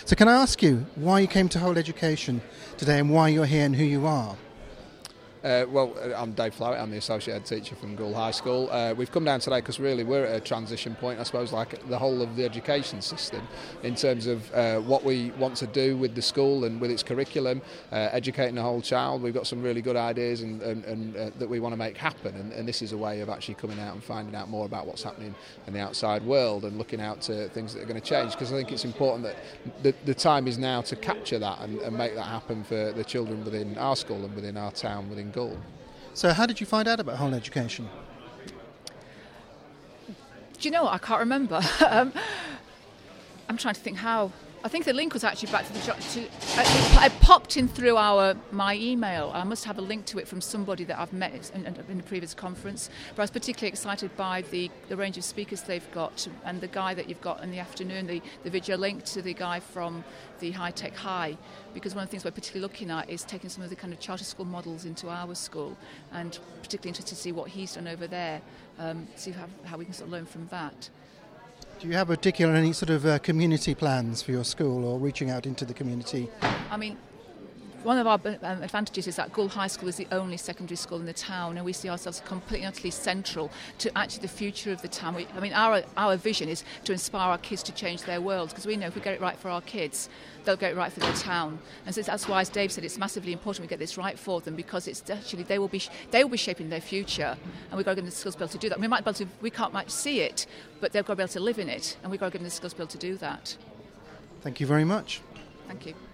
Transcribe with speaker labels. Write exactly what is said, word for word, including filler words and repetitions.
Speaker 1: So can I ask you why you came to Whole Education today and why you're here and who you are?
Speaker 2: Uh, well, I'm Dave Flowett, I'm the Associate Head Teacher from Goole High School. Uh, we've come down today because really we're at a transition point, I suppose, like the whole of the education system in terms of uh, what we want to do with the school and with its curriculum, uh, educating the whole child. We've got some really good ideas and, and, and uh, that we want to make happen, and, and this is a way of actually coming out and finding out more about what's happening in the outside world and looking out to things that are going to change, because I think it's important that the, the time is now to capture that and, and make that happen for the children within our school and within our town, within Goole.
Speaker 1: So how did you find out about Whole Education?
Speaker 3: Do you know what? I can't remember. um, I'm trying to think how. I think the link was actually back to the... To, uh, it popped in through our my email. I must have a link to it from somebody that I've met in, in a previous conference. But I was particularly excited by the, the range of speakers they've got, and the guy that you've got in the afternoon, the, the video link to the guy from the High Tech High, because one of the things we're particularly looking at is taking some of the kind of charter school models into our school, and particularly interested to see what he's done over there, um, see how, how we can sort of learn from that.
Speaker 1: Do you have particular any sort of uh, community plans for your school or reaching out into the community?
Speaker 3: I mean, one of our um, advantages is that Goole High School is the only secondary school in the town, and we see ourselves completely and utterly central to actually the future of the town. We, I mean, our our vision is to inspire our kids to change their world, because we know if we get it right for our kids, they'll get it right for the town. And so that's why, as Dave said, it's massively important we get this right for them, because it's actually they will be they will be shaping their future, and we've got to give them the skills to be able to do that. We might be able to, we can't much see it, but they've got to be able to live in it, and we've got to give them the skills to be able to do that.
Speaker 1: Thank you very much.
Speaker 3: Thank you.